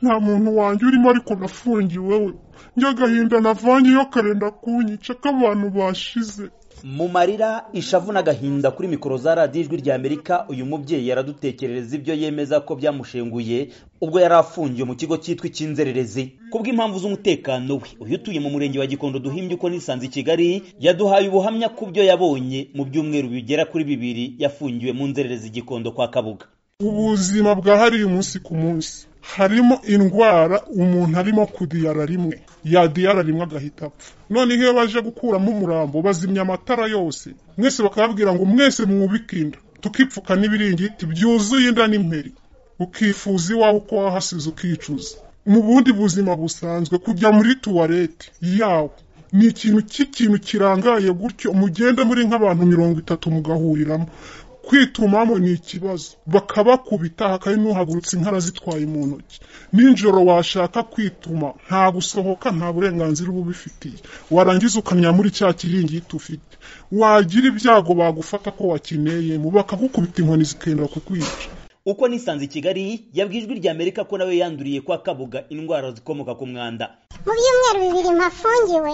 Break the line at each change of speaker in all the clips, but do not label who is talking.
nta muntu wanjye urimo ariko nafungiwe we njyagahinda navanyeyo karenda kunyica k'abantu bashize.
Mu marira, ishavu n'agahinda kuri mikoro za radiyo Ijwi ry'Amerika, uyu mubyeyi yaradutekerereza ibyo yemeza ko byamushenguye ubwo yari afungiwe mu kigo cyitwa icy'inzererezi kubw'impamvu z'umutekano we. Uyu utuye mu murenge wa Gikondo duhimbye uko nisanze i Kigali yaduhaye ubuhamya ku byo yabonye mu byumweru bigera kuri 2 yafungiwe mu nzererezi Gikondo kwa Kabuga.
Ubuzima bwahariye umunsi ku munsi, harimo indwara umuntu arimo kudiyara rimwe, yadiyara rimwe agahita apfa. None iyo baje gukuramo umurambo bazimya amatara yose, mwese bakababwira ngo mwese mwubike inda, tukipfuka n'ibiringiti byuzuye inda n'imperi, ukifuza iwawe uko wahasize ukicuza. Mu bundi buzima busanzwe kujya muri tuwarete yawe ni ikintu kirangaye gutyo, mugenda muri nk'abantu 30 mugahuriramo, kwitumamo ni ikibazo, bakabakubita hakari n'uhagurutse inkara zitwaye mu ntoki. Ninjoro washaka kwituma nta gusohoka, nta burenganzira uba ubifitiye, warangiza ukanya muri cya kiringiti ufite, wagira ibyago bagufata ko wakineye mu bakagukubita inkoni zikenda kukwica.
Uko nisanze i Kigali yabwiye Ijwi ry'Amerika ko nawe yanduriye kwa Kabuga indwara zikomoka ku mwanda.
Mu byumweru 2 mpafungiwe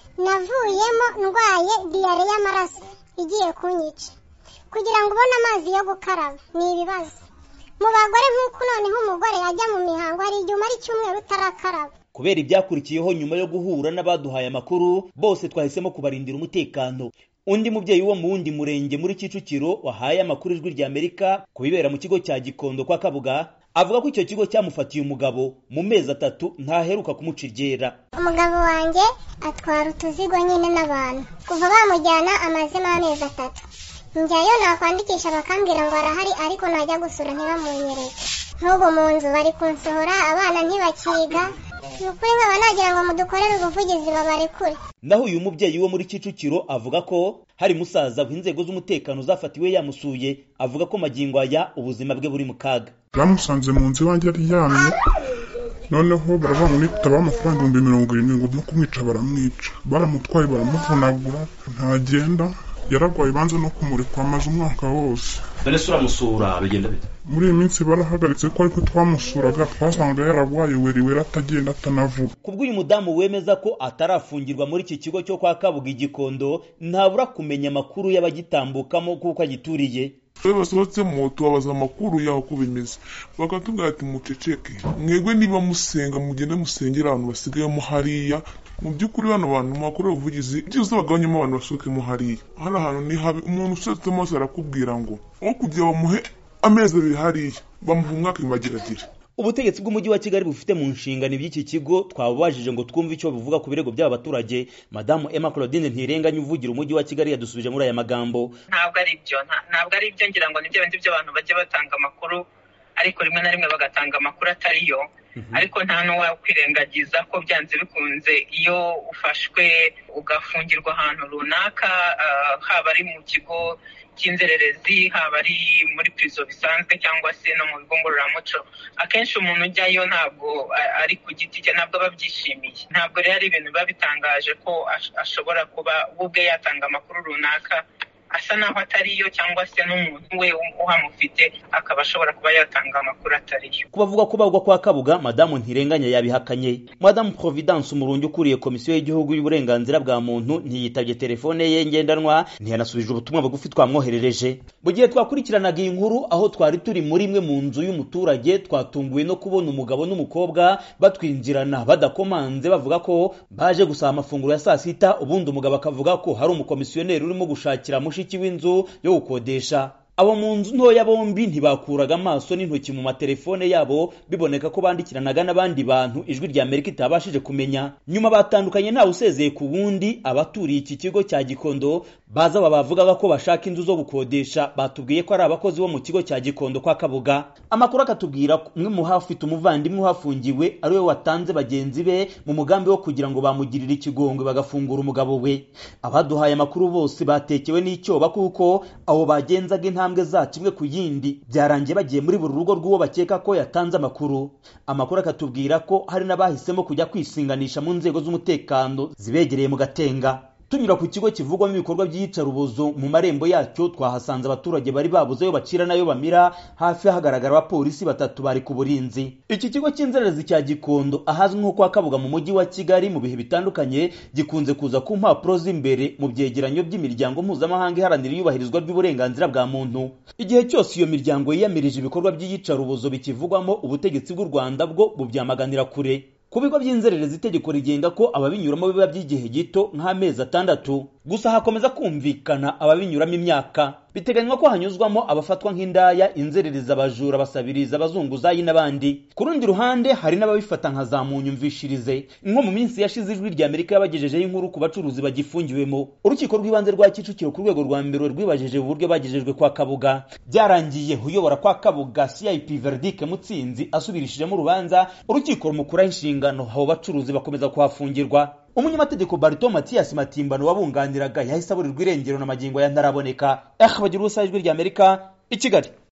navuyemo ndwaye diyare y'amaraso igiye kunyica. Kugira ngo ubone amazi yo gukaraba ni ibibazo. Mu bagore nk'uko noneho umugore ajya mu mihango hari igihe umara icyumweru utarakaraba.
Kubera ibyakurikiyeho nyuma yo guhura n'abaduhaye amakuru, bose twahisemo kubarindira umutekano. Undi mubyeyi wo mu wundi murenge muri Kicukiro wahaye amakuru Ijwi ry'Amerika kubibera mu kigo cya Gikondo kwa Kabuga, avuga ko icyo kigo cyamufatiye umugabo mu mezi 3 ntaheruka kumucigera.
Umugabo wanjye atwara utuzigo nyine n'abantu, kuva bamujyana amazemo amezi 3. Njyayo nakwandikisha bakambwira ngo arahari ariko najya gusura ntibamunyereke. Nk'ubu mu nzu bari kunsohora, abana ntibakiga, nukuri nkaba nagira ngo mudukorere ubuvugizi babarekure.
Naho uyu mubyeyi wo muri Kicukiro avuga ko hari musaza w'inzego z'umutekano zafatiwe yamusuye, avuga ko magingo aya ubuzima bwe buri mu kaga.
Bamusanze mu nzu wanjye aryamye, noneho baravuga ngo nitaba amafaranga 70,000 ngo no kumwica baramwica. Baramutwaye baramuvunagura ntagenda, yaragwaye banze no kumurikwa amaze umwaka wose.
Dore sura musura bigenda bite?
Muri iyi minsi barahagaritse ko ariko twamusuraga twasanga yaragwaye weriwe atagenda atanavuga.
Kubwo uyu mudamu wemeza ko atarafungirwa muri iki kigo cyo kwa Kabuga Gikondo, ntabura kumenya amakuru y'abagitambukamo kuko agituriye.
Basohotse mu tubabaza amakuru yaho ko bimeze, bakatubwira ati muceceke, mwegwe niba musenga mugende musengera abantu basigayemo hariya. Mu by'ukuri bano bantu makuru ubuvugizi byose bagabanyemo abantu basukemo hariya. Hari ahantu ni habi, umuntu usetse amaso arakubwira ngo aho kugira bamuhe amezi 2 hariya bamuha umwaka imagiragira.
Ubutegetsi bw'umujyi wa Kigali bufite mu nshingano iby'iki kigo twababajije ngo twumve icyo bivuga ku birego by'abaturage. Madamu Emma Claudine Ntirenganya uvugira umujyi wa Kigali yadusubije muri aya magambo.
Ntabwo ari ibyo ngira ngo nibyo bindi by'abantu bajye batanga amakuru, ariko rimwe na rimwe bagatanga amakuru atariyo. Ariko nta n'uwakwirengagiza ko byanze bikunze iyo ufashwe ugafungirwa ahantu runaka, haba ari mu kigo cy'inzererezi, haba ari muri prison bisanzwe cyangwa se no mu bigo ngororamuco, akenshi umuntu ujyayo ntabwo ari ku giti cye, ntabwo babyishimiye. Ntabwo rero ari ibintu biba bitangaje ko ashobora kuba ubwe yatanga amakuru runaka asa naho atariyo, cyangwa se n'umuntu we uhamufite akaba ashobora kuba yatanga amakuru atariyo.
Kubavuga ko bagwa kwa Kabuga, Madamu Ntirenganya yabihakanye. Madamu Providence Umurungi ukuriye Komisiyo y'Igihugu y'Uburenganzira bwa Muntu ntiyitabye telefone ye ngendanwa, ntiyanasubije ubutumwa bugufi twamwoherereje. Mu gihe twakurikiranaga iyi nkuru aho twari turi muri imwe mu nzu y'umuturage, twatunguwe no kubona umugabo n'umukobwa batwinjirana badakomanze, bavuga ko baje gusaba amafunguro ya saa sita. Ubundi umugabo akavuga ko hari umukomisiyoneri urimo gushakira mushiki w'inzu yo gukodesha. Abo mu nzu ntoya bombi ntibakuraga amaso n'intoki mu matelefone yabo, biboneka ko bandikiranaga n'abandi bantu Ijwi ry'Amerika itabashije kumenya. Nyuma batandukanye ntawe usezeye ku wundi. Abaturiye iki kigo cya Gikondo baza bavugaga ko bashaka inzu zo gukodesha, batubwiye ko ari abakozi bo mu kigo cya Gikondo kwa Kabuga. Amakuru akatubwira ko umwe mu hafite umuvandimwe uhafungiwe ari we watanze bagenzi be mu mugambi wo kugira ngo bamugirire ikigongwe bagafungura umugabo we. Abaduhaye amakuru bose batekewe n'icyoba kuko abo bagenzaga intambwe zacu imwe ku yindi, byarangiye bagiye muri buri rugo rw'uwo bakeka ko yatanze amakuru. Amakuru akatubwira ko hari n'abahisemo kujya kwisinganisha mu nzego z'umutekano zibegereye mu Gatenga. tunyura ku kigo kivugwamo ibikorwa by'iyicarubozo mu marembo yacyo twahasanze abaturage bari babuze ayo bacira nayo bamira, hafi hagaragara abapolisi 3 bari ku burinzi. Iki kigo cy'inzererezi cya Gikondo ahazwi nko kwa Kabuga mu mujyi wa Kigali mu bihe bitandukanye gikunze kuza ku mpapuro z'imbere mu byegeranyo by'imiryango mpuzamahanga iharanira iyubahirizwa ry'uburenganzira bwa muntu. Igihe cyose iyo miryango yiyamirije ibikorwa by'iyicarubozo bikivugwamo, ubutegetsi bw'u Rwanda bwo bubyamaganira kure. Ku bigo by'inzererezi itegeko rigenga ko ababinyuramo biba by'igihe gito nk'amezi 6, gusa hakomeza kumvikana ababinyuramo imyaka. Biteganywa ko hanyuzwamo abafatwa nk'indaya, inzererezi, abajura, basabiriza, abazunguzayi n'abandi. Ku rundi ruhande hari n'ababifata nka za munyumvishirize. Nko mu minsi yashize Ijwi ry'Amerika yabagejejeho inkuru ku bacuruzi bagifungiwemo. Urukiko rw'ibanze rwa Kicukiro ku rwego rwa mbere rwibajeje uburyo bagejejwe kwa Kabuga. Byarangiye uyobora kwa Kabuga CIP Verdict Mutsinzi asubirishijemo urubanza, urukiko rumukuraho inshingano, abo bacuruzi bakomeza kuhafungirwa. Umunyamategeko Barito Mathias Matimbano wabunganiraga yahise aburirwa irengero na magingo ya ntaraboneka. Bagira ubusa Ijwi ry'Amerika i Kigali.